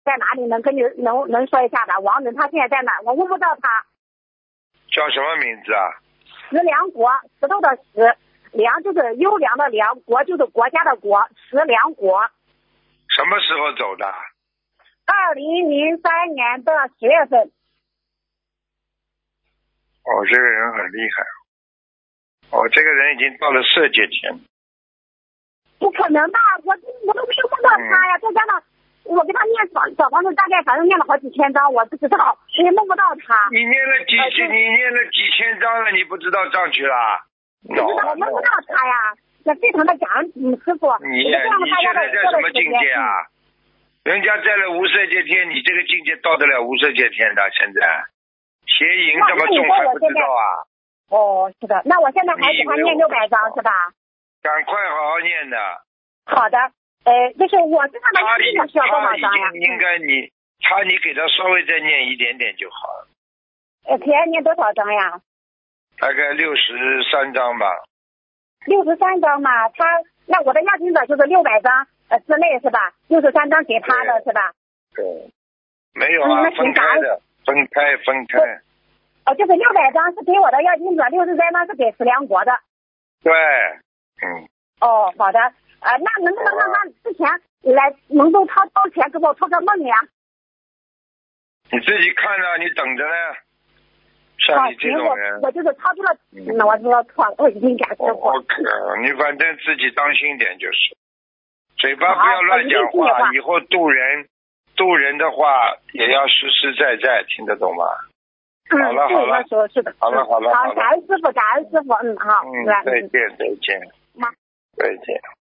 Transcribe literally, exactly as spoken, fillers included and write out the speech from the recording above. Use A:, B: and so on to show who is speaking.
A: 在哪里？能跟你能能说一下的？王人他现在在哪？我问不到他。
B: 叫什么名字啊？
A: 石良国，石头的石，良就是优良的良，国就是国家的国，石良国。
B: 什么时候走的？
A: 二零零三年的十月份。
B: 哦，这个人很厉害。哦，这个人已经到了色界天。
A: 不可能吧？我我都没有梦到他呀！再加上我给他念小小房子，大概反正念了好几千张，我不知道，也梦不到他。
B: 你念了几千？你念了几千张了？你不知道上去了？
A: 不知道，我梦不到他呀！那非常的感恩你师傅。
B: 你你现在在什么境界啊？人家在了无色界天，你这个境界到得了无色界天的？现在邪淫这么重还不知道啊？
A: 哦，是的，那我现在还给他念六百张是吧？
B: 赶快好好念的。
A: 好的，呃，就是我身上的压力需要多少张呀？
B: 应该你他你给他稍微再念一点点就好了。
A: 呃，可要念多少张呀？
B: 大概六十三张吧。
A: 六十三张嘛，他那我的押金者就是六百张呃之内是吧？六十三张给他的是吧？
B: 对，没有啊，
A: 嗯、
B: 分开的，分开分开。
A: 哦，就是六百张是给我的押金者，六十三张是给石良国的。
B: 对，嗯。
A: 哦，好的，呃，那能不能让他之前来能够掏掏钱给我托个梦呀？
B: 你自己看啊，你等着呢。像你这种人，
A: 我我就是掏出了，那、嗯、我知道错了，我已经感谢过。
B: OK， 你反正自己当心点就是，嘴巴不要乱讲话，以后渡人渡人的话也要实实在在，听得懂吗？
A: 嗯，
B: 好了好了，
A: 说是的，
B: 好了好了，
A: 好，感恩师傅，感恩师傅，嗯，好，
B: 嗯，再见再见，
A: 妈，
B: 再见。